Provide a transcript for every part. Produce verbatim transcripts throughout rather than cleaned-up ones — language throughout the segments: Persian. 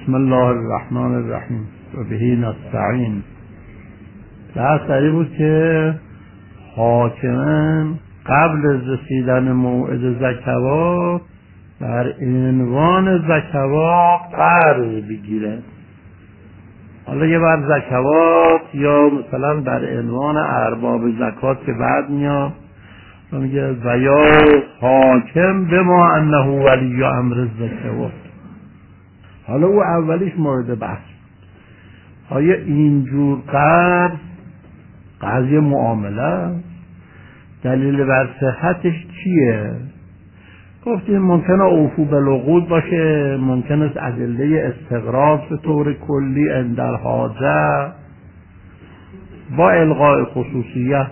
بسم الله الرحمن الرحیم و بهی نستعین. بحث سری بود که حاکم قبل از رسیدن موعد زکوات بر عنوان زکوات قرض بگیره. حالا یه بر زکوات یا مثلا بر عنوان ارباب زکات که بعد میاد و میگه و یا حاکم بما انه ولی امر زکوات. حالا او اولیش مورد بحث، آیا اینجور قرض قضیه معامله دلیل بر صحتش چیه؟ گفتیم ممکنه اوفو بالعقود باشه، ممکنه است ادله استقراض به طور کلی عند الحاجه با الغاء خصوصیت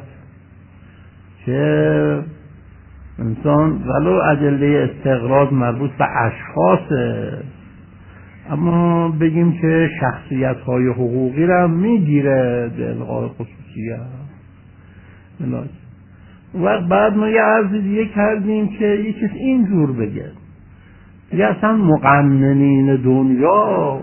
که انسان ولو ادله استقراض مربوط به اشخاصه، اما بگیم که شخصیت های حقوقی را میگیره به الغاء خصوصیت. و بعد ما یه عرضی دیگه کردیم که یه چیز اینجور بگه، یه اصلا مقننین دنیا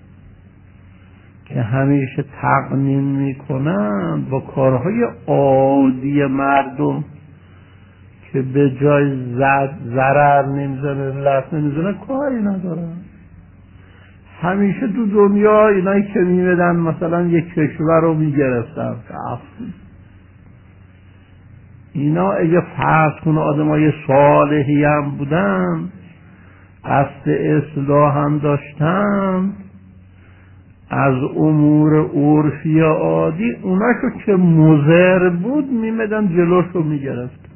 که همیشه تقنین میکنن با کارهای عادی مردم که به جای زد ضرر نمیزنه لفت نمیزنه کاری ندارن. همیشه تو دنیا اینایی که میمدن مثلا یک کشور رو میگرفتن، اینا اگه فرض کنه آدمای صالحی هم بودن، قصد اصلاح هم داشتن، از امور عرفی عادی اوناشو که مضر بود میمدن جلوشو میگرفت.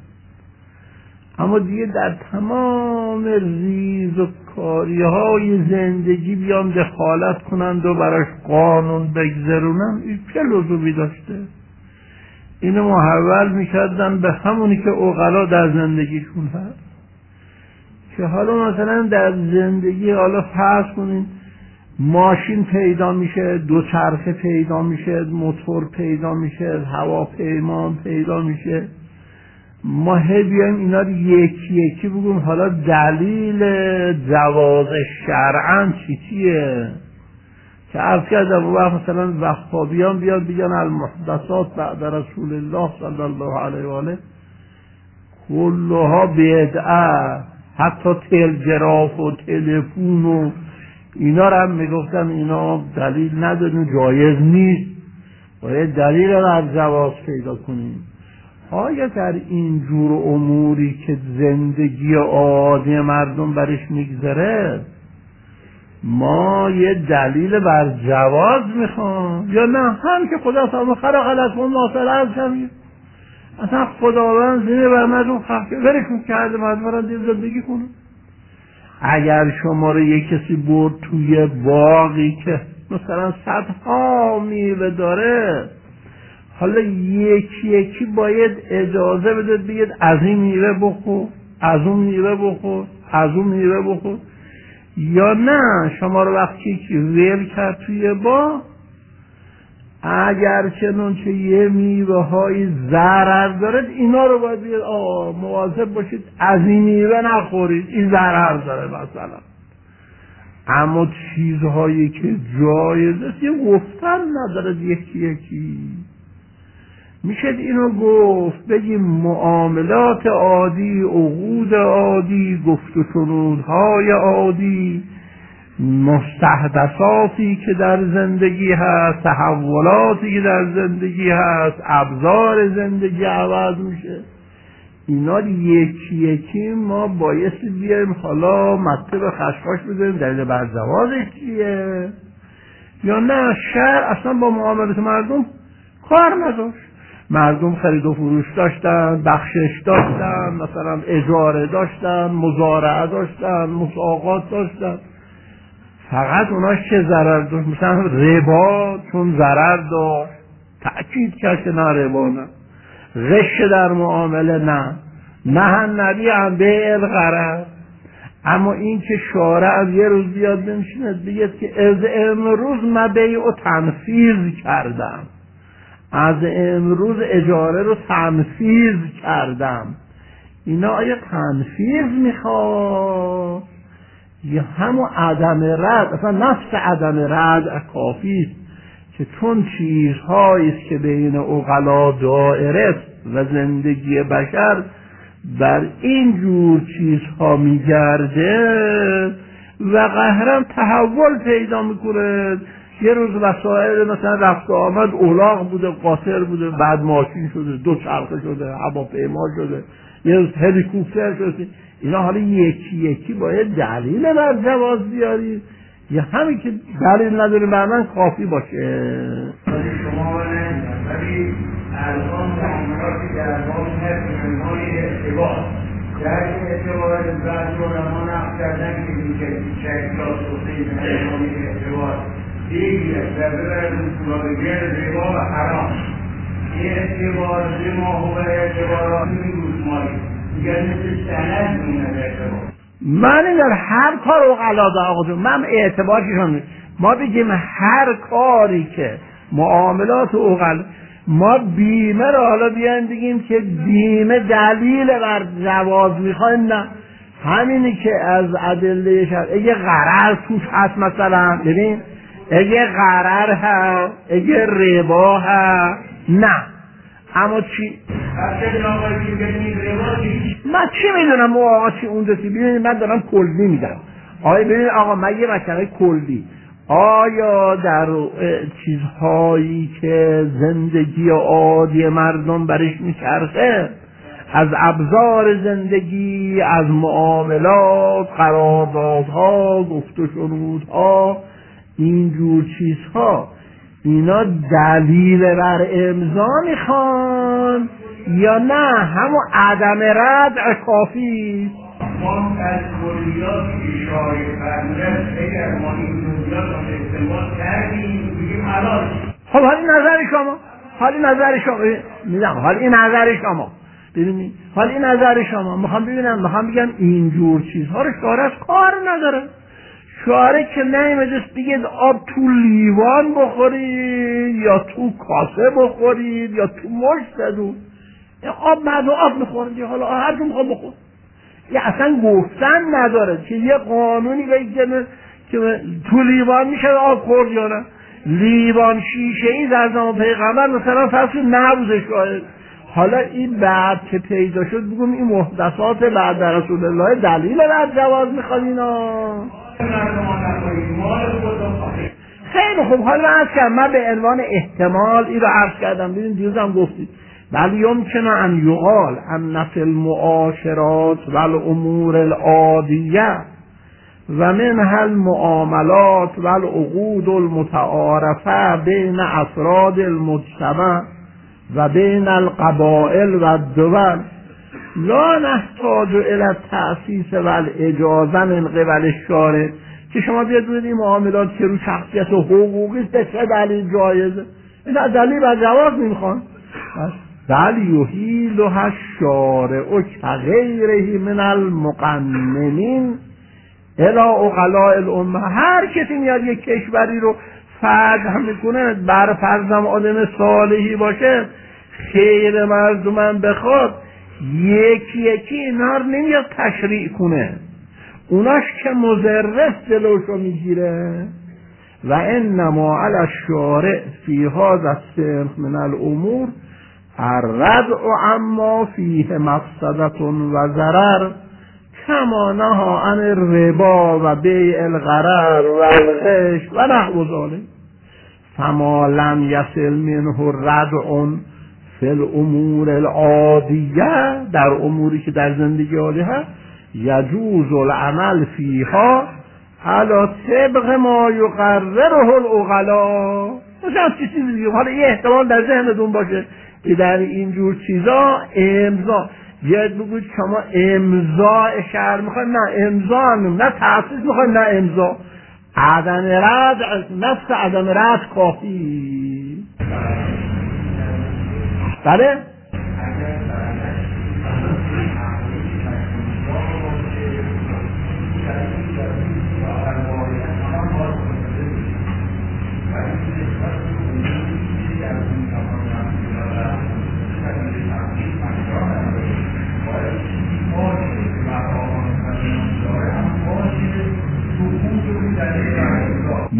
اما دیگه در تمام ریز و کاری های زندگی بیان دخالت کنند و براش قانون بگذرونن، این چه لزومی داشته؟ اینو محول میکردن به همونی که عقلا در زندگیشون هست، که حالا مثلا در زندگی حالا فرض کنین ماشین پیدا میشه، دوچرخه پیدا میشه، موتور پیدا میشه، هواپیما پیدا میشه، ما هی بیایم اینا رو یکی یکی بگیم حالا دلیل جواز شرعاً چی چیه؟ که عرض کردم و وقت مثلا وهابیان بیاد بگن المحدثات بعد رسول الله صلی الله علیه و آله کلها بدعه، حتی تلگراف و تلفن و اینا رو هم میگفتن اینا دلیل ندارن، جایز نیست، باید دلیل بر جواز پیدا کنیم. آیا در این جور اموری که زندگی عادی مردم برش میگذره ما یه دلیل بر جواز میخوام یا نه؟ هم که خدا سامو خلق لكم ما فی الارض جمیعا، اصلا خداوند زمین بر مردم خلق ولکن کرده مردم را دید زندگی کنه. اگر شما رو یک کسی برد توی باغی که مثلا صدها میوه داره، حالا یکی یکی باید اجازه بده بگید از این میوه بخور، از اون میوه بخور، از اون میوه بخور، یا نه شما رو وقتی که ویل کرد توی باغ اگر چنانچه یه میوه های ضرر دارد اینا رو باید بگید آه مواظب باشید از این میوه نخورید این ضرر داره مثلا. اما چیزهایی که جایز است یه گفتن نداره یکی یکی. میشه اینو گفت بگیم معاملات عادی، عقود عادی، گفت و شنودهای عادی، مستحدثاتی که در زندگی هست، تحولاتی که در زندگی هست، ابزار زندگی عوض میشه، اینا یکی یکی ما بایستی بیایم حالا مطلب خشخاش بزنیم دلیل بر جوازش چیه، یا نه شرع اصلا با معاملات مردم کار نداشت. مردم خرید و فروش داشتن، بخشش داشتن، مثلا اجاره داشتن، مزارعه داشتن، مساقات داشتن، فقط اوناش چه ضرر داشت؟ مثلا ربا چون ضرر داشت تأکید کرد که نه ربا نه، غش در معامله نه، نه نبی هم به الغرر. اما این که شارع از یه روز بیاد بنشیند بگید که از امروز من بیع و تنفیذ کردم، از امروز اجاره رو تنفیذ کردم، اینا آیا تنفیذ میخواد یه همون عدم رد، اصلا نفس عدم رد کافی است که چون چیزهایی است که بین عقلا دائره است و زندگی بشر بر این جور چیزها میگرده و قهرم تحول پیدا میکنه. یه روز وسایل مثلا رفت و آمد اولاغ بوده، قاطر بوده، بعد ماشین شده، دو چرخه شده، هواپیما شده، یه روز هلیکوپتر شده. اینا حالا یکی یکی باید دلیل بر جواز بیاری یا همین که دلیل نداره بر من کافی باشه. شما ولی الان معاملاتی در باب نفس‌های اعتبار در اعتبار بعضی علما نقل کردن که میشه شکل جاسوسی به نفس‌های اعتبار بگیره و ببرد سراغگر ربا و حرام. این اعتبار ما هو اعتبارات میگوشمایی میگن مثل سند مونه اعتبار. من در هر کار اقلا دا آقا جون من اعتبارشون ما بگیم هر کاری که معاملات اقلا ما بیمه را حالا بیایم بگیم که بیمه دلیل بر جواز میخوایم، نه همینی که از ادله شرع اگه غرر توش هست مثلا ببین اگه غرر هست اگه ربا هست نه. اما چی؟ من چی میدونم او آقا چی اون دستی ببینید من دارم کلی میدم. آیا ببینید آقا من یه مسئله کلی آیا در چیزهایی که زندگی عادی مردم برش میچرخه از ابزار زندگی، از معاملات، قراردادها، گفت و شنودها، اینجور چیزها اینا دلیل بر امضا میخوان یا نه همون عدم رد کافی؟ ما از کلیات اشاره فرمودن اگر ما این کلیات رو استعمال کردیم بگیم حلال. خب حالی نظر شما حالی نظر شما میدم حالی نظر شما ببینید حالی نظر شما میخوام ببینم میخوام بگم اینجور چیزها رو شعار از کار نداره. شعاره که نمیدست بگید آب تو لیوان بخورید یا تو کاسه بخورید یا تو مشت زدو آب مردم آب میخورید حالا هر جون میخواد بخور. یه اصلا گفتن نداره که یه قانونی بگه که تو لیوان میشه آب خورد یا نه. لیوان شیشه ای در زمان پیغمبر مثلا فصل نبوده شاید. حالا این بعد که پیدا شد بگم این محدثات بعد در رسول الله دلیل بر جواز میخواد اینا. خیلی خوب حالا عرض کردم من به عنوان احتمال این رو عرض کردم. ببین دیروزم گفتید بل یمکن ان یقال ان فی المعاشرات و الامور العادیه و منها المعاملات و العقود المتعارفه بین افراد المجتمع و بین القبائل و الدول لا نحتاج الى التأسیس و الاجازه من قبل الشارع که شما بیاد ببینید این معاملات که رو شخصیت و حقوقی به چه دلیل جایزه این دلیل بر جواز نمیخوان بل یحیلها الشارع کغیره من المقننین الی عقلاء الامه. هر کسی میاد یک کشوری رو فتح میکنه بر فرضم آدم صالحی باشه خیر مردمم بخواد یکی یکی اینا رو نمیاد تشریع کنه اوناش که مضرس جلوشو میگیره. و انما علی الشارع فی هذا الصنف من الامور الردع عما فیه مفسدة و ضرر کما نهی عن الربا و بیع الغرر و الغش و نحو ذلک فما لم یصل منه ردع فی الامور العادیه در اموری که در زندگی عادی هست یجوز العمل فیها علی طبق ما یقرره العقلاء. مثلا چیزی دیگه حالا یه احتمال در ذهنتون باشه که در اینجور چیزا امضا یاد بگوید شما امضا شرع میخواید نه امضا هم نه تأسیس میخواید نه امضا عدم رد نفس عدم رد کافی. بله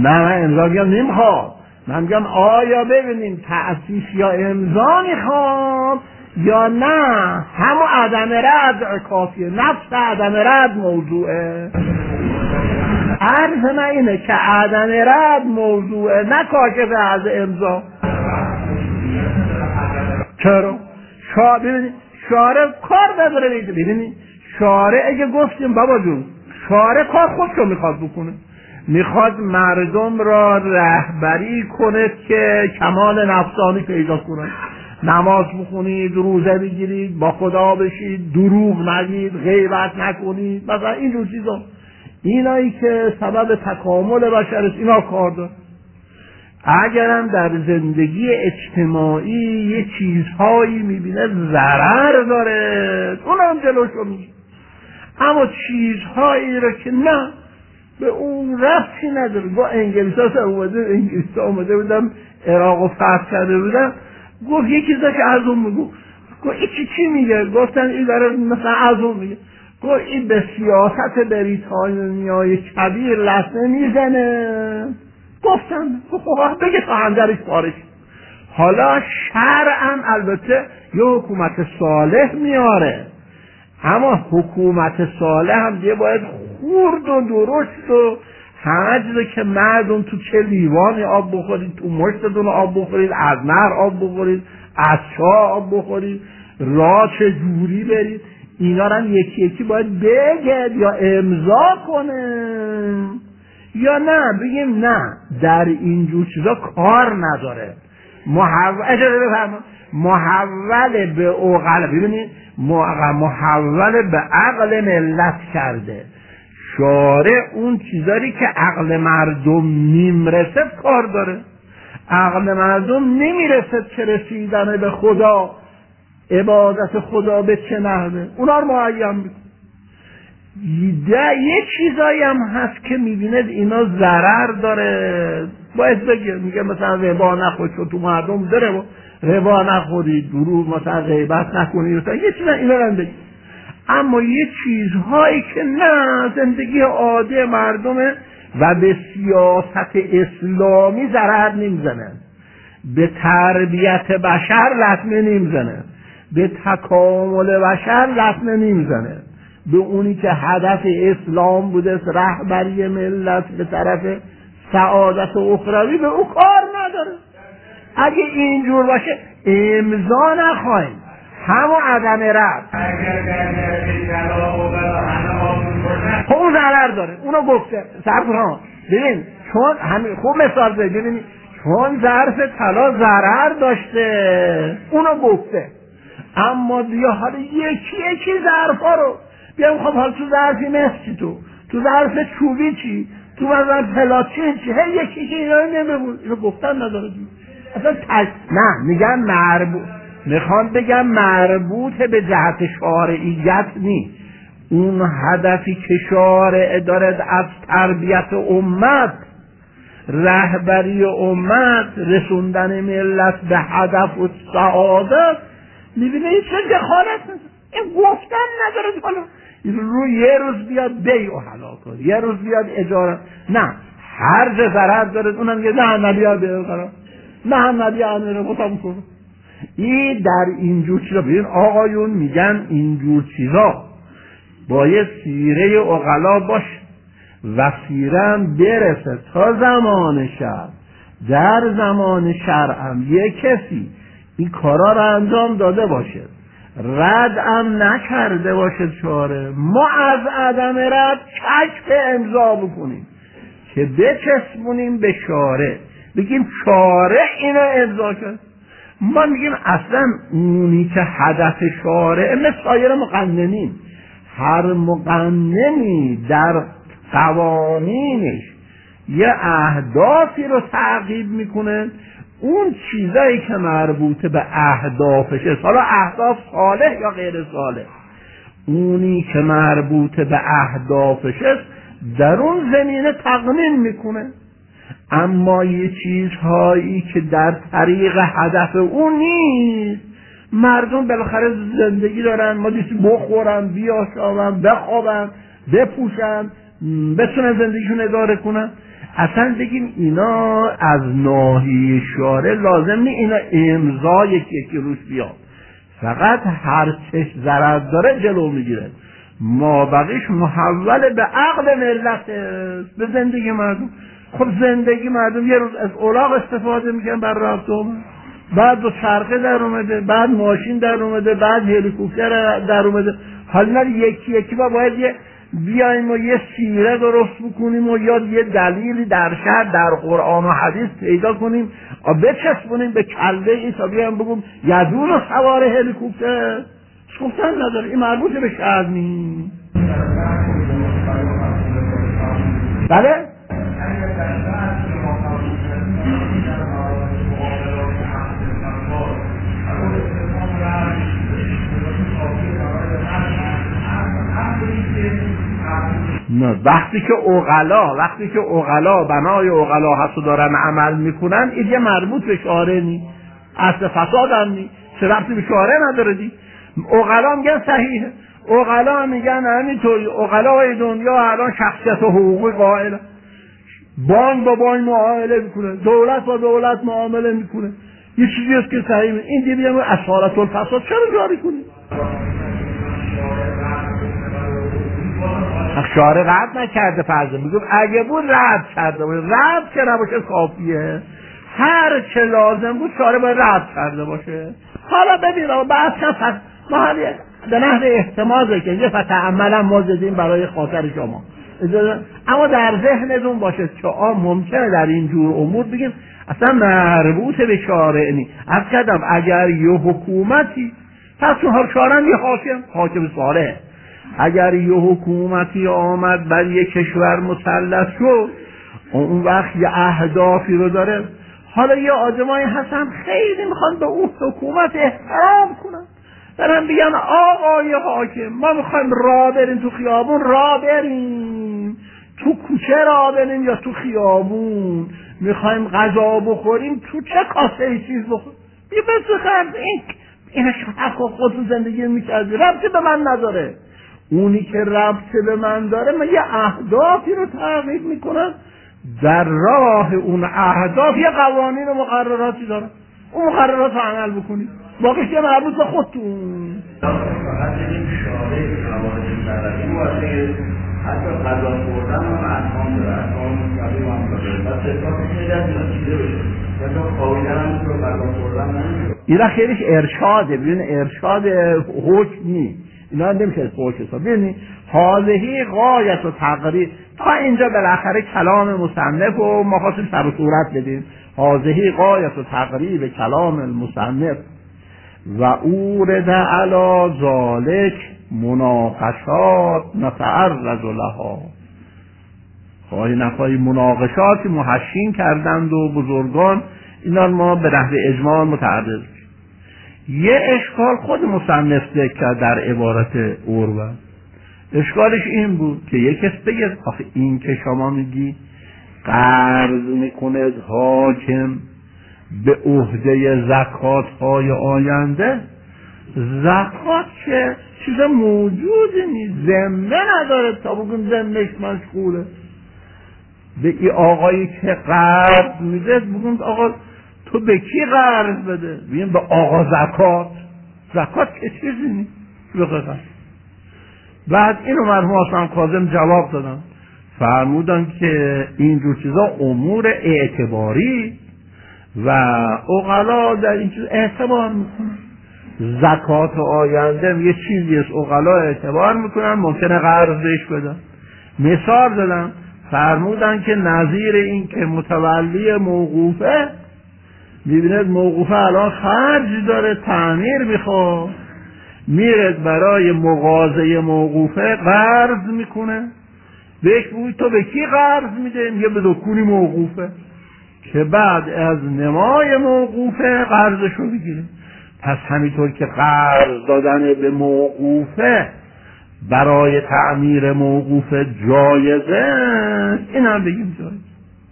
نه من امضا میگم نمیخواد، من میگم آیا ببینیم تأسیس یا امضا میخواد یا نه همون عدم رد کافیه، نفس عدم رد موضوعه. عرض من اینه که عدم رد موضوعه نه کاشف از امضا. چرا؟ شا... ببینید شارع کار نداره. ببینید شارع اگه گفتیم بابا جون شارع کار خودشو میخواد بکنه، میخواد مردم را رهبری کنه که کمال نفسانی پیدا کنه، نماز بخونید، روزه بگیرید، با خدا بشید، دروغ نگید، غیبت نکنید، مثلا اینجور چیزا، اینایی که سبب تکامل بشر است اینا کار داره. اگرم در زندگی اجتماعی یه چیزهایی میبینه ضرر داره اونم جلوشو میگیره، اما چیزهایی رو که نه به اون ربطی نداره. با انگلیس ها اومده انگلیس ها اومده بودم عراق و فتح کرده بودم، گفت یکی چیزا که از اون میگو، گفت این چی چی میگه؟ گفتن این داره مثلا از اون میگه، گفت این به سیاست بریتانیای کبیر لطمه میزنه. گفتم خب بگه تا هندرش پارش. حالا شرعم البته یه حکومت صالح میاره، اما حکومت صالح هم دیگه باید خورد و درشت و همه جوره که مردم تو چه لیوانی آب بخورید، تو مشتتون آب بخورید، از نهر آب بخورید، از چاه آب بخورید، راه چه جوری برید، اینا رو هم یکی یکی باید بگید یا امضا کنه یا نه بگیم نه در اینجور چیزا کار نداره. محول محول به عقل، ببینید محول به عقل ملت کرده شارع، اون چیزایی که عقل مردم نمیرسد کار داره. عقل مردم نمیرسد که رسیدن به خدا، عبادت خدا به چه نحوه، اونا رو معین میکنه. یه چیزایی هم هست که میبیند اینا ضرر داره باید بگه، میگه مثلا ربا نخورید چون تو مردم داره، ربا نخورید، دروغ مثلا غیبت نکنید، یه چیزا اینا رو هم بگه. اما یه چیزهایی که نه زندگی عادی مردمه و به سیاست اسلامی ضرر نمیزنه، به تربیت بشر لطمه نمیزنه، به تکامل بشر لطمه نمیزنه، به اونی که هدف اسلام بوده رهبری ملت به طرف سعادت اخروی به او کار نداره. اگه اینجور باشه امضا نخواهیم، همون عدم رد خب اون ضرر داره، اونو گفته صرف ها. ببین چون همین خوب مثال بزنید، ببینید چون ظرف طلا ضرر داشته اونو گفته، اما بیا حالا یکی یکی ظرفا رو بیام، خب حالا تو ظرفی مسکی، تو تو ظرف چوبی چی، تو مثلا پلاچین چی، هی یکی که اینا رو نمیگون، اینو گفتن نداره دی. اصلا تج... نه میگن مربوط، میخوام بگم مربوط به جهت شارعیت نیست، اون هدفی که شارع دارد از تربیت امت، رهبری امت، رسوندن ملت به هدف و سعادت، میبینه این چه دخالت نداره، این گفتن نداره. حالا رو یه روز بیاد بیع و حلا کن، یه روز بیاد اجاره، نه هر جا ضرر داره اونم میگه نه نبیار بیار قرار، نه نبیار میره بطم کنه. این در اینجور چیزا ببین آقایون میگن اینجور چیزا باید سیره عقلا باشه و سیره هم برسه تا زمان شرع. در زمان شرع هم یک کسی این کارا رو انجام داده باشه، رد هم نکرده باشه شارع، ما از عدم رد کشف امضا بکنیم که بچسبونیم به شارع، بگیم شارع اینو امضا کرد. ما میگیم اصلا اونی که هدف شارع مثل سایر مقننین، هر مقننی در قوانینش یه اهدافی رو تعقیب میکنه، اون چیزایی که مربوط به اهدافش است، حالا اهداف صالح یا غیر صالح، اونی که مربوط به اهدافش است در اون زمینه تقنین میکنه. اما یه چیزهایی که در طریق هدف اون نیست، مردم بالاخره زندگی دارن، ما دیسی بخورن، بیاشامن، بخوابن، بپوشن، بتونن زندگیشون اداره کنن. اصلا بگیم اینا از ناحیه شارع لازم نیست اینا امضا یکی یکی روش بیاد، فقط هر چه ضرر داره جلو میگیره، ما بقیش محول به عقل ملت، به زندگی مردم. خب زندگی مردم یه روز از الاغ استفاده میکنن بر رفت اومد، بعد دو چرخه در اومده، بعد ماشین در اومده، بعد هلیکوپتر در اومده. حالا یکی یکی با باید یه بیایم و یه سیره درست بکنیم و یا یه دلیلی در شهر در قرآن و حدیث پیدا کنیم و بچسبونیم به کله این تا بیایم بگم یدون و سوار هلیکوپتر گفتن نداره، این مربوط به شهر نیست. بله؟ نه، وقتی که عقلا وقتی که عقلا بنای عقلا هست و دارن عمل میکنن این یه مربوط به شارع نی، اصل فساد هم نی، چه ربطی به شارع نداره دی. عقلا میگن صحیحه، عقلا میگن همینطوری، عقلای دنیا الان شخصیت و حقوقی قائل، بانک با بانک معامله میکنه، دولت با دولت معامله میکنه، یه چیزی است که صحیحه. این دیگه میگن اصالت الفساد چرا جاری کنی؟ شارع رد نکرده، فرض میگم اگه بود رد کرده باشه، رد که نباشه کافیه، هر چه لازم بود شارع باید رد کرده باشه. حالا ببینم بعد کم ما به نحو احتماله که یه فتح عملا ما زدیم برای خاطر شما، اما در ذهنتون باشه که آ ممکنه در این جور امور بگیم اصلا مربوط به شارع نی. از کدام اگر یه حکومتی پس اون شارع یه حاکم حاکم صالح، اگر یه حکومتی آمد بر یه کشور مسلط شد اون وقت یه اهدافی رو داره، حالا یه آدمایی هستن خیلی میخوان به اون حکومت احترام کنن، برن بگن آقای حاکم ما میخوایم راه بریم تو خیابون، راه بریم تو کوچه، راه بریم یا تو خیابون، میخوایم غذا بخوریم تو چه کاسه ای چیز بخوریم، بیا بسخرد این این حق خودتون زندگی میکردی، ربطی به من نداره. اونی که ربط به من داره من یه اهدافی رو تغییر میکنم، در راه اون اهداف یه قوانین و مقرراتی داره، اون مقررات رو عمل بکنید، باقیش یه مربوط به خودتون. فقط این شارع قوانین بلدی واسه حتی غذا خوردن هم احکام داره، احکام مستقیم هم داره، بس احساس خیلی از اینا چیزه بشه حتی خوابیدن هم رو غذا خوردن نمیشه. اینا خیلیش ارشاده، ببین ارشاد حکم نیست، اینا نمیشه حکم حساب. ببینی حاضهی غایت و تقریر تا اینجا بالاخره کلام مصنف و ما خواستیم سر و صورت بدیم. حاضهی غایت و تقریر کلام المصنف و اورد علی ذالک مناقشات نتعرض لها، خواهی نخواهی مناقشات محشین کردند و بزرگان، اینا ما به نحو اجمال متعرض. یه اشکال خود مصنف ذکر کرد در عبارت اورود، اشکالش این بود که یک کس بگه آخه این که شما میگی قرض میکنه حاکم به عهده زکات های آینده، زکات که چیز موجودی نیست، ذمه نداره تا بگیم ذمهش مشغوله. به این آقایی که قرض میده بگیم آقا تو به کی قرض بده؟ بگیم به آقا زکات. زکات که چیزی نیست بخواهد. بعد اینو مرحوم حسن کاظم جواب دادن، فرمودن که اینجور چیزا امور اعتباری و عقلا در این چیز اعتبار میکنن. زکات آینده یه چیزی است عقلا اعتبار میکنن، ممکنه قرض بهش بدن. مثال دادن، فرمودن که نظیر این که متولی موقوفه میبیند موقوفه الان خرج داره، تعمیر میخواد، میرد برای مغازه موقوفه قرض میکنه، بهش بگوی تو به کی قرض میده؟ میگه به دکونی موقوفه، که بعد از نمای موقوفه قرضشو بگیره. پس همینطور که قرض دادن به موقوفه برای تعمیر موقوفه جایزه، این هم بگیم جایزه.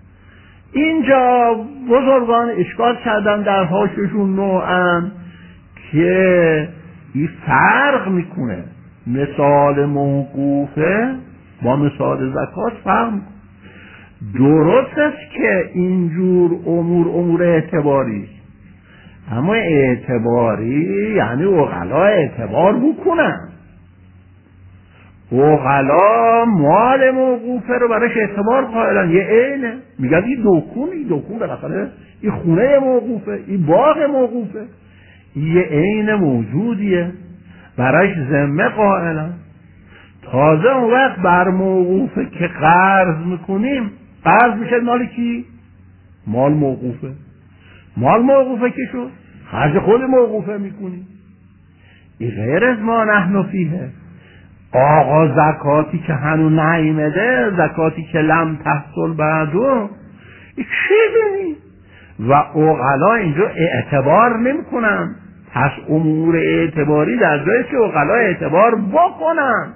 اینجا بزرگان اشکال کردن در هاششون نوعا که این فرق میکنه مثال موقوفه با مثال زکات فهم. درست است که اینجور امور امور اعتباری، اما اعتباری یعنی عقلا اعتبار بکنن. عقلا مال موقوفه رو براش اعتبار قائلن، یه عینه، میگن این دکون، این دکون بالاخره این خونه موقوفه، این باغ موقوفه، یه عین موجودیه، براش ذمه قائلن. تازه اون وقت بر موقوفه که قرض میکنیم، قرض میشه مال کی؟ مال موقوفه. مال موقوفه که شد خرج خود موقوفه میکنیم. این غیر از ما نحن فیه. آقا زکاتی که هنو نیامده، زکاتی که لم تحصل بعدو، این چی بینی؟ و عقلا اینجا اعتبار نمیکنن. پس امور اعتباری در جایی که عقلا اعتبار بکنن.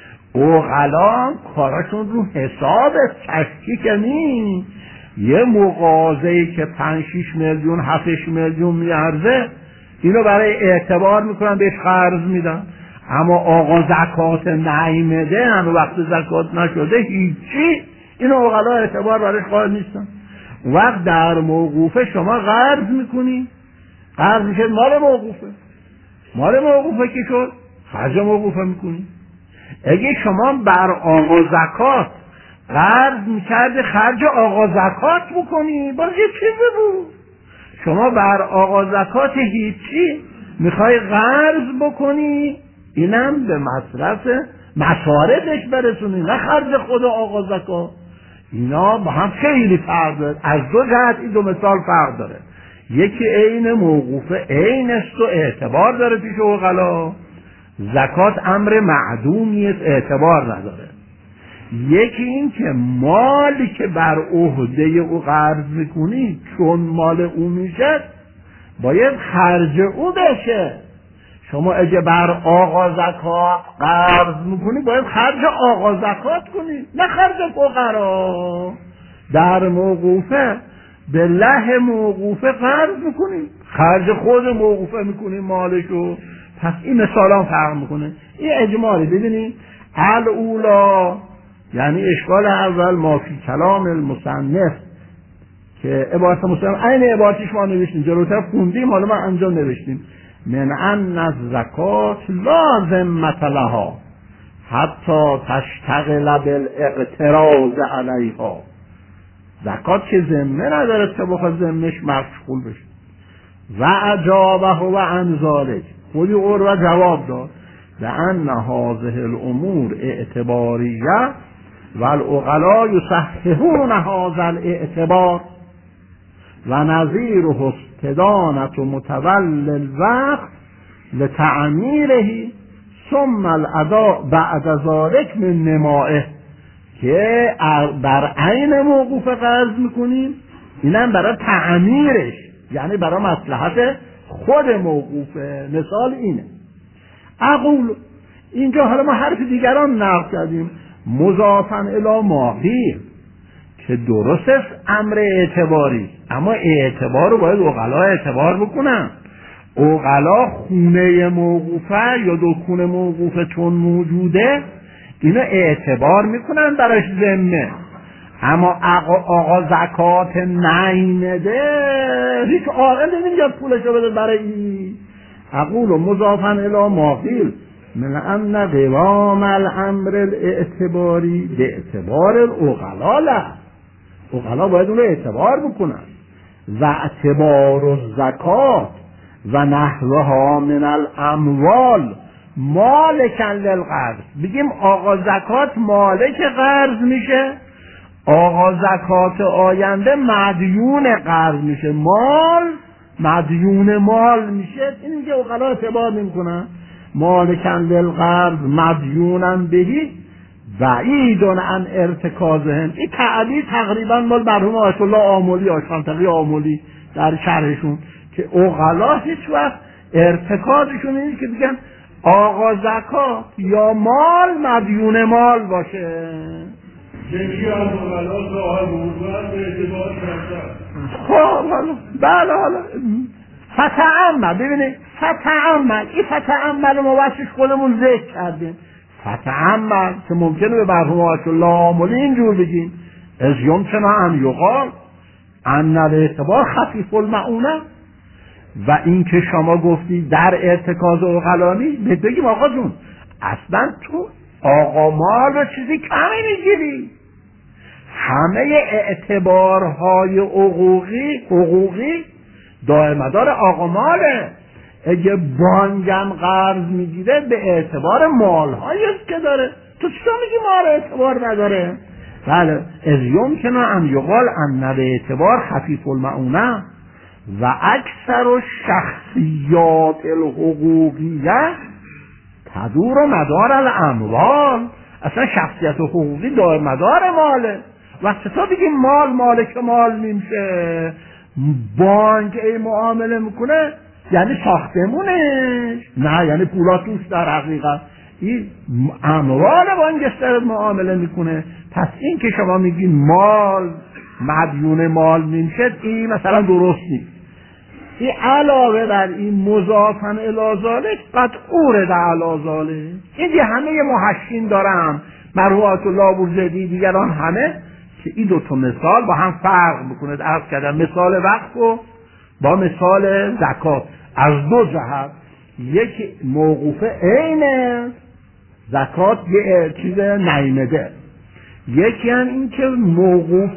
عقلا کاراشون رو حساب تشکیک نی. یه مغازه‌ای که پنج شیش میلیون هفتش میلیون میارزه، اینو برای اعتبار میکنن، بهش قرض میدن. اما آقا زکات نیامده، هنو وقت زکات نشده، هیچی، اینو عقلا اعتبار برایش قائل نیستن. وقت در موقوفه شما قرض میکنی، قرض میشه مال موقوفه، مال موقوفه که شد خرج موقوفه میکنی. اگه شما بر آقا زکات قرض میکرده خرج آقا زکات بکنی، باز یه چیزی بود. شما بر آقا زکات هیچی میخوای قرض بکنی، اینم به مصرف مصارفش برسونی، نه خرج خود آقا زکات. اینا با هم خیلی فرق داره. از دو جهت این دو مثال فرق داره. یکی عین موقوفه عین است و اعتبار داره پیش عقلا، زکات امر معدومیت، اعتبار نداره. یکی این که مالی که بر عهده او قرض میکنی چون مال او میشه باید خرج او بشه. شما اگه بر آقا زکات قرض میکنی باید خرج آقا زکات کنی، نه خرج فقرا. در موقوفه به له موقوفه قرض میکنی، خرج خود موقوفه میکنی مالشو. پس این مثال هم فرق میکنه. این اجمالی. ببینید الاولا یعنی اشکال اول ما فی کلام المصنف که عبارت مصنف عین عبارتش ما نوشتیم، جلوتر خوندیم، حالا ما انجام نوشتیم. من ان الزکات لا ذمة لها حتی تشتغل بالاقتراض علیها. زکات که ذمه نداره که بخواد ذمهش مشغول بشه. و اجابه و عن ذلک، خودی عروه جواب داد به ان هذه الامور اعتباریه و العقلاء یصححون هذا الاعتبار و نظیره استدانة متول الوقت لتعمیره ثم الاداء بعد ذلك من نمائه. که بر عین موقوف قرض میکنیم، اینم برای تعمیرش، یعنی برای مصلحت خود موقوفه. مثال اینه. اقول اینجا حالا ما حرف دیگران نقل کردیم، مضافاً الی ماقیل، که درست است امر اعتباری، اما اعتبار رو باید عقلا اعتبار بکنن. عقلا خونه موقوفه یا دکون موقوفه چون موجوده اینو اعتبار میکنن براش ذمه. اما آقا, آقا زکات نیمده، هیچ عاقل نمیاد پولشو بده برای این. اقول مضافاً الی ماقیل من ان قوام الامر الاعتباری به اعتبار العقلا له. عقلا باید اون رو اعتبار بکنن. و اعتبار الزکات و نحوها من الاموال مالکن للقرض. بگیم آقا زکات مالک قرض میشه، آقا زکات آینده مدیون قرض میشه، مال مدیون مال میشه. این میگه عقلا اعتبار نمیکنن. مالکن للقرض مدیونن بهی بعیدون عن ارتکازهم. این تعبیر تقریبا مال مرحوم آیت الله آملی، آشانتقی آملی در شرحشون، که عقلا هیچ وقت ارتکازشون اینه که بگن آقا زکات یا مال مدیون مال باشه. یکی از عقلا صاحب حقوق به اعتبار کردن. خب حالا بله حالا فتعمل. ببینید فتعمل، این فتعمل ما واسش خودمون ذکر کردیم. فتعمل که ممکنه به مرحوم آیت الله آملی اینجور بگیم از یمکن ان یقال ان الاعتبار خفیف المعونه، و این که شما گفتی در ارتکاز عقلانی بگیم آقا جون اصلا تو آقا مال و چیزی کمی میگیری، همه اعتبارهای حقوقی حقوقی دائمدار آقا ماله. اگه بانگم قرض میگیره به اعتبار مالهاییست که داره، تو چطور میگی مال اعتبار نداره؟ بله از یمکن ان یقال ان الاعتبار خفیف المعونه و اکثر الشخصیات الحقوقیه تدور مدار الاموال. اصلا شخصیت حقوقی دائم مدار ماله. وقتی تا بگیم مال ماله که مال نمیشه، بانک ای معامله میکنه یعنی ساختمونش نه، یعنی پولا توش در حقیقت این اموال بانکش داره معامله میکنه. پس این که شما میگین مال مدیون مال نمیشه این مثلا درست نیست. این علاوه بر این مضافن الی ذالک قد اورد علی ذالک، این دیگه همه محشین دارن، مرحوم آیت الله بورجردی دیگران همه، که این دو تا مثال با هم فرق میکنه. عرض کردم مثال وقت و با مثال زکات از دو جهت، یک موقوفه عین زکات یه چیز نیمده، یکی هم این که موقوف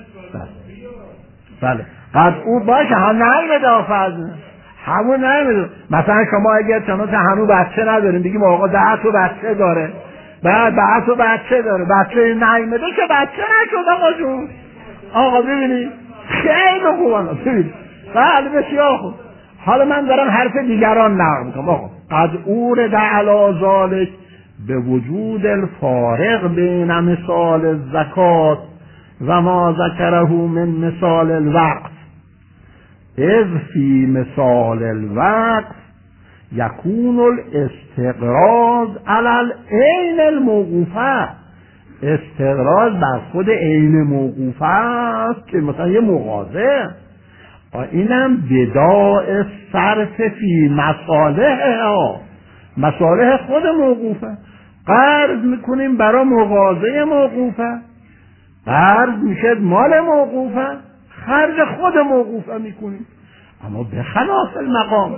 بله قد او باشه هم نیمده آفرد همون نیمده. مثلا شما اگر چنانچه هنو بچه نداریم بگیم آقا ده تو بچه داره، بعد ده تو بچه داره، بچه نیمده که بچه نشد آقا جون. آقا ببینید خیلی خوبانه ببینید بله بسیار خوب. حالا من دارم حرف دیگران نقل میکنم. آقا قد اورد علی ذالک به وجود الفارق بین مثال الزکات و ما ذکره من مثال الوقف، اذ فی مثال الوقف یکون الاستقراض علی العین الموقوفه. استقراض بر خود عین موقوفه است که مثلا یه مغازه، اینم بداع صرف فی مصالح ها، مصالح خود موقوفه. قرض میکنیم برای مغازه موقوفه، قرض میشه مال موقوفه، خرج خود موقوفه میکنیم، اما به خلاف المقام.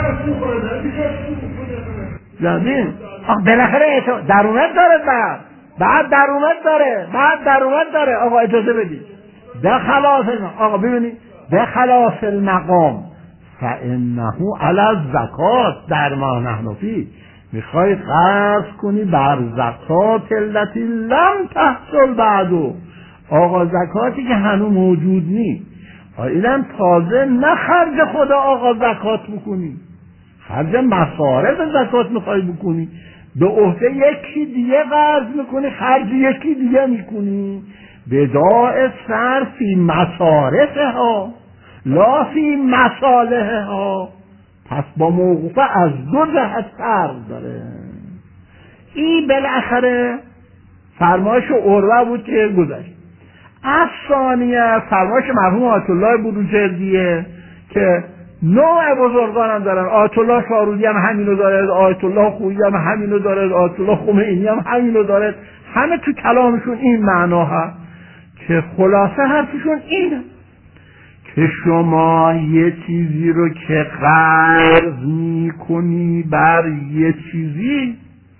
یادین بالاخره درونت داره، بعد بعد درونت داره، بعد درونت داره. آقا اجازه بدید به خلاف آقا ببینید به خلاف المقام فانه علی الزکات در ما نحن فی، میخوای قرض کنی بر زکات التي لم تحصل بعدو، آقا زکاتی که هنوز موجود نیست، اینم تازه نه خرج خدا آقا زکات بکنی، خرج مصارف زکات میخوای بکنی، به عهده یکی دیگه قرض میکنی، خرج یکی دیگه میکنی. بداع صرفی مصارفها لا فی مصالحها. پس با موقوفه از دو جهت فرق داره. این بالاخره فرمایش عروه بود که گذشت. از ثانیه فرمایش مرحوم آیت الله بروجردیه که نوع بزرگان هم دارن، آیت الله شارودی هم همینو داره، آیت الله خویی هم همینو داره، آیت الله خمینی هم همینو داره، همه تو کلامشون این معنا هست که خلاصه حرفشون اینه که شما یه چیزی رو که قرض میکنی بر یه چیزی،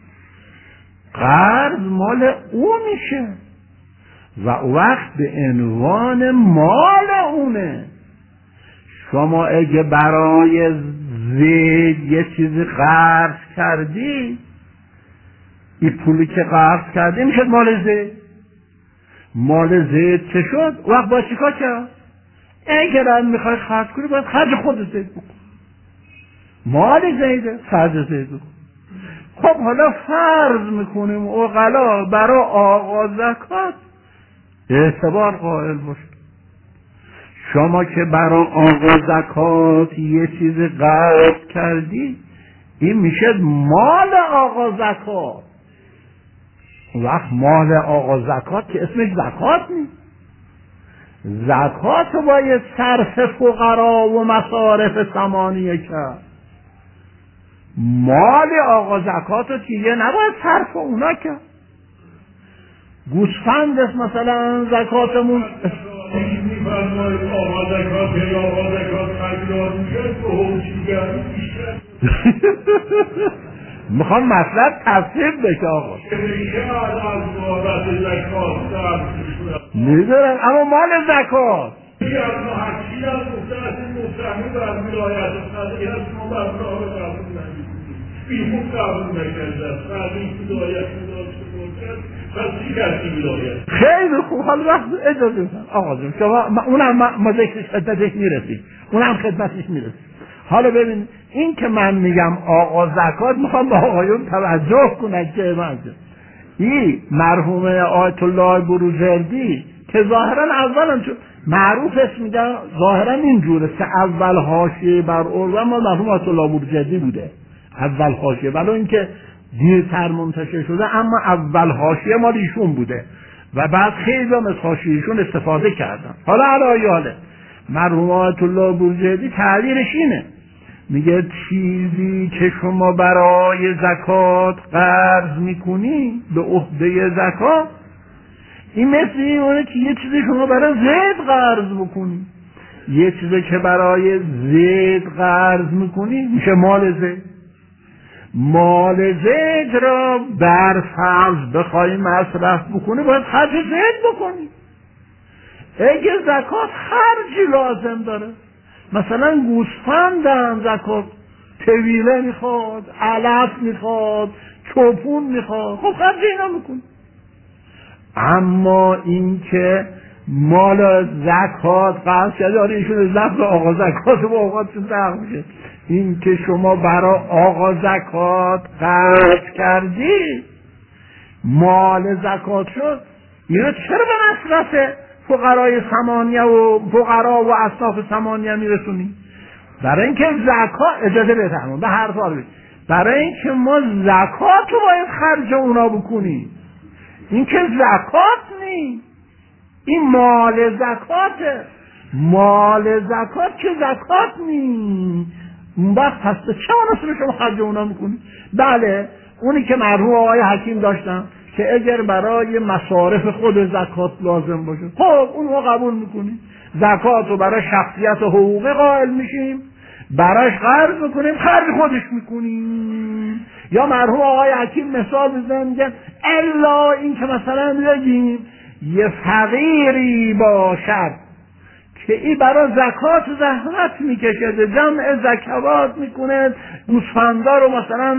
قرض مال او میشه و وقت به عنوان مال اونه. شما اگه برای زید یه چیزی قرض کردی، این پولی که قرض کردی میشه مال زید. مال زید چه شد؟ وقت با چیکار کرد؟ اگر هم میخوای خرج کنی باید خرج خود زید بکن، مال زیده خرج زید بکن. خب حالا فرض میکنیم عقلا برای آقا زکات اعتبار قائل باشه. شما که برای آقا زکات یه چیز قرض کردی، این میشه مال آقا زکات. وقت مال آقا زکات که اسمش زکات نیست، زکات باید صرف فقرا و مصارف ثمانیه کرد. مال آقا زکات رو دیگه نباید صرف اونا کرد. گوسفند است مثلا زکاتمون میفرمایید آقا زکات یا آقا زکات خریدار میشه تو حوشیگر میشه. میخوام مطلب تفسیر بشه آقا. میدونم اما مال زکات خیلی خوب. حالا وقت اجازه میدم آقا جون شما اونم ما ذکرش خدمتش میرسیم، اونم خدمتش میرسیم. حالا ببین این که من میگم آقا زکات میخوام به آقایون توجه کنن که من این مرحوم آیت الله بروجردی که ظاهرا اولا معروف اسم میگن ظاهرا اینجوره که اول حاشیه بر عروه ما مرحوم آیت الله بروجردی بوده، اول حاشیه، ولی اینکه دیرتر منتشر شده اما اول حاشیه مال ایشون بوده و بعد خیلی هم از حاشیه‌شون استفاده کردن. حالا علی حاله مرحوم آیت الله بروجردی تعبیرش اینه، میگه چیزی که شما برای زکات قرض میکنی به عهده زکات، این مثل اینه که یه چیزی شما برای زید قرض بکنی، یه چیزی که برای زید قرض میکنی میشه مال زید. مال زید را بر فرض بخوای مصرف بکنی باید خرج زید بکنی. اگه زکات خرجی لازم داره، مثلا گوسفندم زکات طویله میخواد، علف میخواد، چوپون میخواد، خب خرج اینا میکنی. اما این که مال زکات قرض کرده، آره ایشون از لفظ آقا زکات با اوقاتشون فرق میشه، این که شما برای آقا زکات قرض کردی مال زکات شد، اینو چرا به مصرف فقرای ثمانیه و فقرا و اصناف ثمانیه میرسونی؟ برای اینکه زکات اجازه بده به هر حال، برای اینکه ما زکات رو باید خرج اونا بکنیم. این که زکات نی، این مال زکاته، مال زکات که زکات نی. اون وقت پس چه مناسبه شما خرج اونا میکنی؟ بله اونی که مرحوم آقای حکیم داشتن که اگر برای مصارف خود زکات لازم باشه خب اون رو قبول میکنیم، زکات رو برای شخصیت و حقوقی قائل میشیم، براش قرض میکنیم، خرج خودش میکنیم. یا مرحوم آقای حکیم مثال بزنن میگن الا این که مثلا بگیم یه فقیری باشد که این برای زکات زحمت میکشه، جمع زکوات میکنه، گوسفندا رو مثلا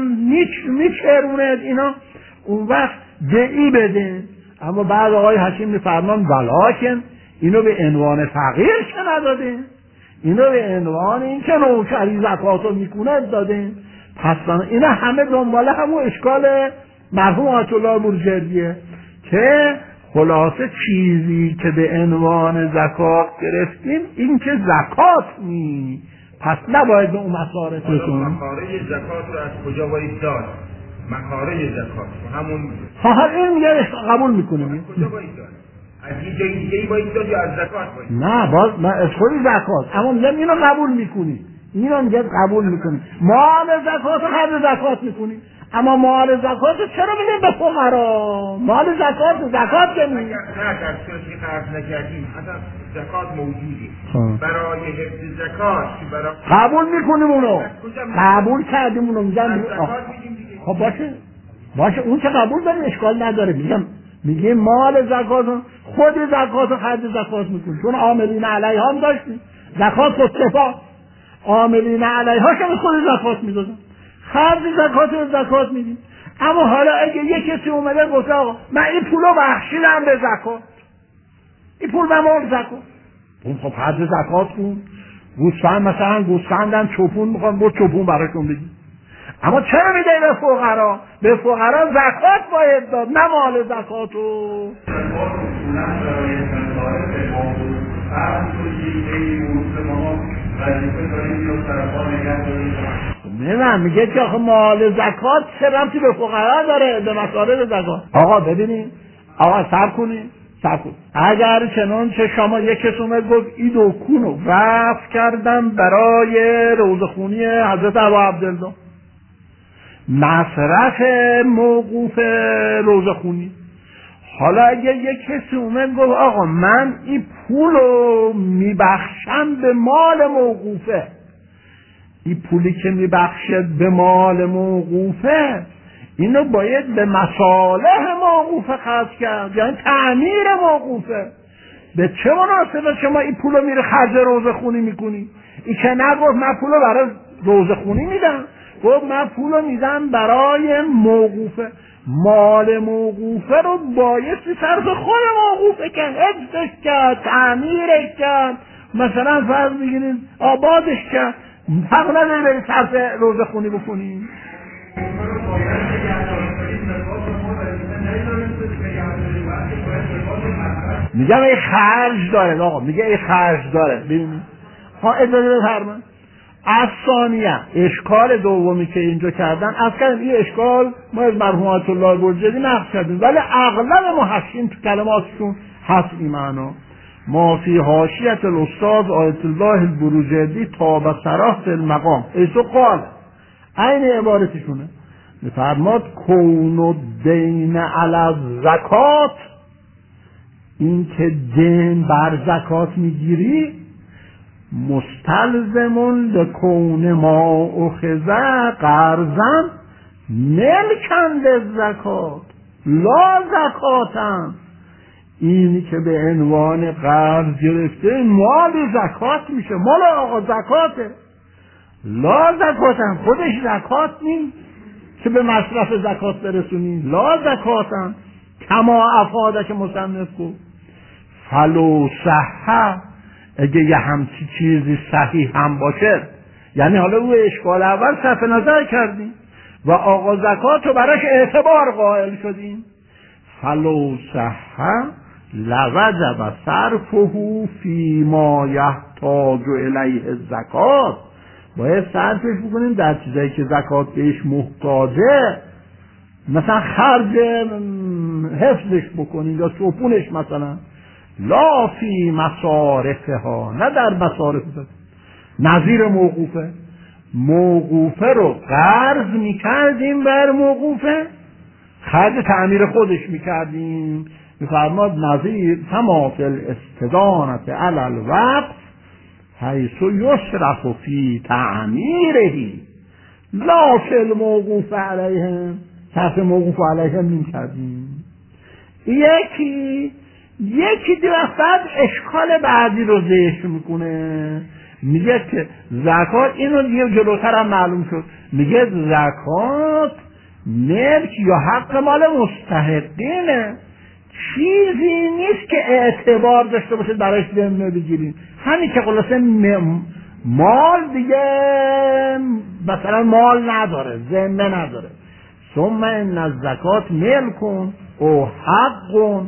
میچرونه اینا، اون وقت به ای بده. اما بعد آقای حکیم میفرمان ولیکن اینو به عنوان فقیر که نداده، اینو به عنوان این که نوکری زکاتو میکنه داده. پس اینا همه دنبال همون اشکال مرحوم آیت الله بروجردیه که خلاصه چیزی که به عنوان زکات گرفتیم این که زکات نی، پس نباید به اون مصارف بکنیم. مخارج زکات رو از کجا باید داد؟ مخارج زکات همون ها این میگه قبول میکنیم. کجا باید داد؟ از یه جای دیگه باید داد یا از زکات باید؟ نه باز ما از خود زکات، اما میگم اینو قبول میکنیم، اینو میگه قبول میکنیم، مال زکات رو خرج زکات میکنیم، اما مال زکات چرا میدیم به فقرا؟ مال زکات زکات که میدیم. نه در صورتی که قرض نکردیم اصلا زکات موجوده برای حفظ زکات که برای قبول میکنیم اونو، قبول کردیم اونو، میگم خب باشه باشه اون که قبول داریم اشکال نداره، میگم میگیم مال زکات خود زکات رو خرج زکات میکنیم، چون عاملین علیها هم داشتیم زکات اتفاق، عاملین علیها شما خود زکات میدادن، خرج زکات رو زکات میدیم. اما حالا اگه یک کسی اومده گفته آقا من این پولو بخشیدم به زکات، این پول به مال زکات، اون خب خرج زکات کن. گوسفند مثلا گوسفندم چوپون میخوان برو چوپون براشون بگی، اما چرا میده به فقرا؟ به فقرا زکات باید داد نه مال زکاتو. نه میگه که آخه مال زکات چه ربطی به فقرا داره، به مصارف زکات. آقا ببینید آقا صبر کنید صبر کنید، اگر چنانچه شما یک کس اومد گفت این دکون رو وقف کردم برای روزخونی حضرت ابا عبدالله، مصرف موقوف روزه خونی. حالا اگه یک کسی اومد گفت آقا من این پولو میبخشم به مال موقوفه، این پولی که میبخشد به مال موقوفه اینو باید به مصالح موقوفه خرج کرد، یعنی تعمیر موقوفه. به چه مناسبت شما این پولو میره خرج روزه خونی میکنی؟ این که نگفت من پولو برای روزه خونی میدم، گفت من پولو میدم برای موقوفه. مال موقوفه رو بایستی صرف خود موقوفه کرد، حفظش کرد، تعمیرش کرد، مثلا فرض میگیریم آبادش کرد. حق نداری بری صرف روزه خونی بکنیم. میگم این خرج داره آقا، میگه این خرج داره. ببینید ها اجازه بفرمایید. از ثانیه اشکال دومی که اینجا کردن، از کردن این اشکال ما از مرحوم آیت الله برجستی نقل کردیم، ولی اغلب محققین تو کلماتشون هست این معنا. ما فی حاشیة الاستاذ آیت الله البروجردی تاب سراح المقام ایسو قال، این عبارتشونه، میفرماد کون الدین علی الزکات، این که دین بر زکات میگیری، مستلزم لکون ما اخذ قرضا ملکا للزکات لا زکاتا، اینی که به عنوان قرض گرفته مال زکات میشه، مال آقا زکاته، لا زکاتا، خودش زکات نیست که به مصرف زکات برسونی، لا زکاتا کما افاده که مصنف گفت. فلو صحه، اگه یه همچی چیزی صحیح هم باشه، یعنی حالا او اشکال اول صرف نظر کردیم و آقا زکات رو براش اعتبار قائل شدیم، فلو صحه لوجب صرفه فی ما یحتاج الیه الزکات، باید صرفش بکنیم در چیزایی که زکات بهش محتاجه، مثلا خرج حفظش بکنیم یا چوپونش مثلا، لا فی مصارفها، نه در مصارف. نظیر موقوفه، موقوفه رو قرض میکردیم بر موقوفه، خرج تعمیر خودش میکردیم، میفرماد نظیر کما فی الاستدانة علی الوقت حیث یصرف فی تعمیره لا فی الموقوف علیهم، صرف موقوف علیهم میکردیم. یکی یکی دو بعد اشکال بعدی رو ذکر میکنه، میگه که زکات، اینو دیگه جلوتر هم معلوم شد، میگه زکات ملک یا حق مال مستحقینه، چیزی نیست که اعتبار داشته باشه براش ذمه بگیریم. همین که خلاصه مال دیگه مثلا مال نداره، ذمه نداره. ثم ان الزکات ملکون او حقون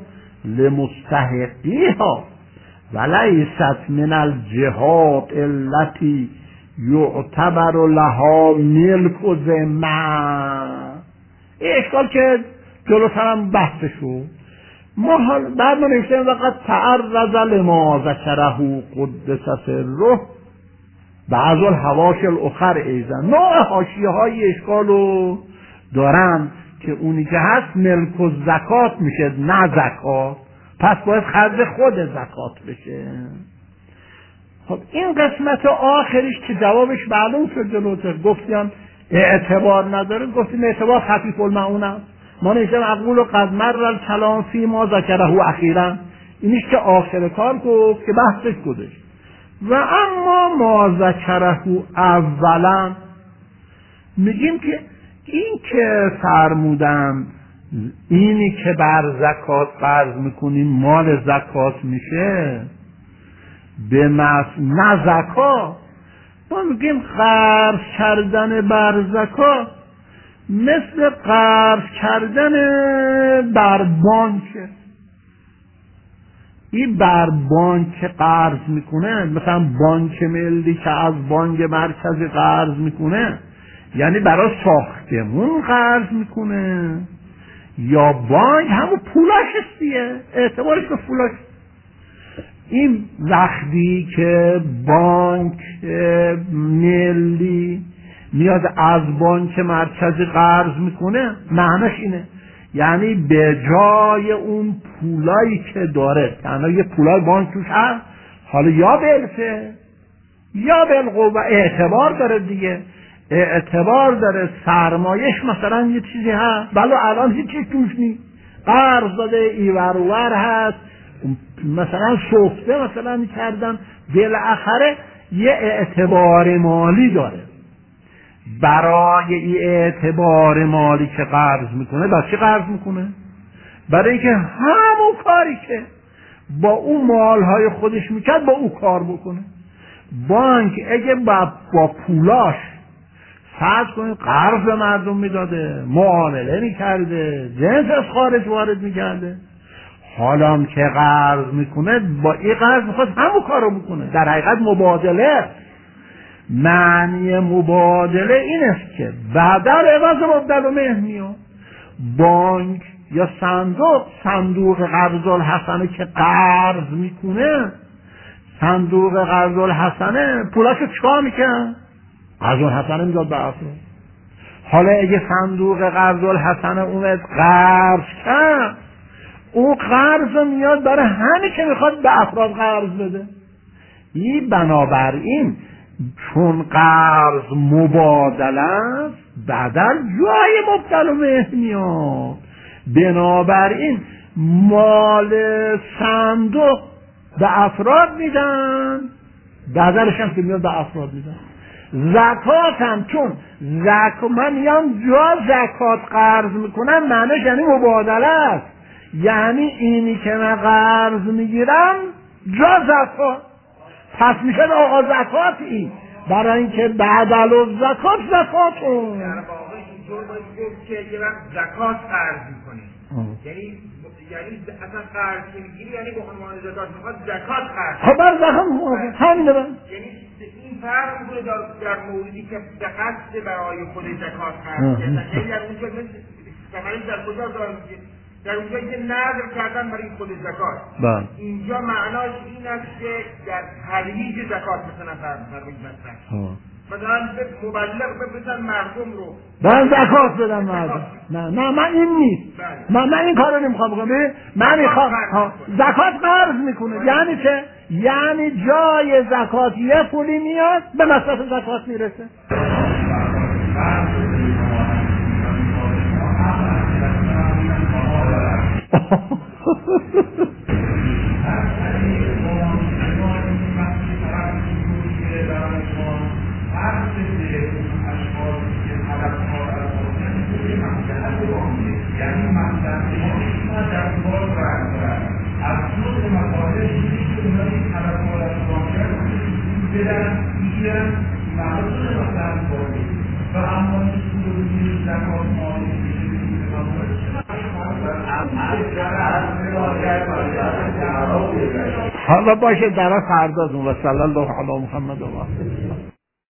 لمستحقیها ولیست من الجهات التي یعتبر لها ملک و ذمه. این اشکال که جلوتر هم بحث شد. ما بعد ما نوشتیم وقت تعرض لما ذکره قدس سره بعض الحواشی الاخر ایزن، نوع حاشیه های اشکال رو دارن که اونی که هست ملک و زکات میشه نه زکات، پس باید خرج خود زکات بشه. خب این قسمت آخرش که جوابش معلوم شد جلوتر، گفتیم اعتبار نداره، گفتیم اعتبار خفیف المعونه. ما نشتم اقول و قد مر الکلام فی ما ذکره اخیرا، اینیش که آخر کار گفت که بحثش گذاشت. و اما ما ذکره اولا، میگیم که این که فرمودم اینی که بر زکات قرض میکنیم مال زکات میشه به مس نه زکات، ما میگیم قرض کردن بر زکات مثل قرض کردن بر بانک. این بر بانک قرض میکنه، مثلا بانک ملی که از بانک مرکزی قرض میکنه، یعنی برای ساختمون قرض میکنه، یا بانک همون پولاش استیه، اعتبارش به پولاش. این وقتی که بانک ملی میاد از بانک مرکزی قرض میکنه، معناش اینه یعنی به جای اون پولایی که داره، یعنی یه پولای بانک توش هست، حالا یا بلفه یا بالقوه اعتبار داره دیگه، اعتبار داره، سرمایش مثلا یه چیزی هست، بله الان هیچی توش نیست، قرض داده، ایورور هست، مثلا سفته مثلا کردن، بالاخره یه اعتبار مالی داره. برای این اعتبار مالی که قرض میکنه، برای چی قرض میکنه؟ برای اینکه همون کاری که با اون مالهای خودش میکرد با او کار بکنه. بانک اگه با, با پولاش فرض کنید قرض به مردم میداده، معامله میکرده، جنس از خارج وارد میکرده، حالا که قرض میکنه با این قرض میخواد همون کارو بکنه. در حقیقت مبادله، معنی مبادله این است که بدل عوض مبدل و مهمیه. بانک یا صندوق صندوق قرض الحسنه که قرض میکنه، صندوق قرض الحسنه پولاشو چیکار میکنه؟ قرض الحسنه میداد به افراد. حالا اگه صندوق قرض الحسنه اومد قرض کرد، او قرض میاد برای همین که میخواد به افراد قرض بده. این بنابراین چون قرض مبادله است، بدل جای مبدل و مهمیاد، بنابراین مال صندوق به افراد میدن، بدلش هم که میاد به افراد میدن. زکات هم چون زکات من میام جا زکات قرض میکنم، معنیش یعنی مبادله است، یعنی اینی که من قرض میگیرم جا زکات، پس میشه آقا زکات این، برای اینکه بدل و زکات زکات اون در واقع اینطور باید گفت که یه وقت زکات قرض میکنی، یعنی یعنی اصلا قرض که میگیری یعنی به عنوان زکات میخواد زکات قرض. خب بر زکات همینه. یعنی این فرق میکنه در موردی که به قصد برای خود زکات قرض کردن، یعنی در اونجا مثلا در کجا دارم در اونجایی که نظر کردن برای خود زکات، اینجا معناش این است که در ترویج زکات مثلا فرمایید مثلا مثلا مبلغ بپرسن مردم رو من زکات بدم مردم. نه نه من این نیست، من من این کارو نمیخوام بکنم. من میخوام زکات قرض میکنه، یعنی چه؟ یعنی جای زکات یه پولی میاد به مصرف زکات میرسه. حالا باشه در فردا و صلی الله علی محمد و آله.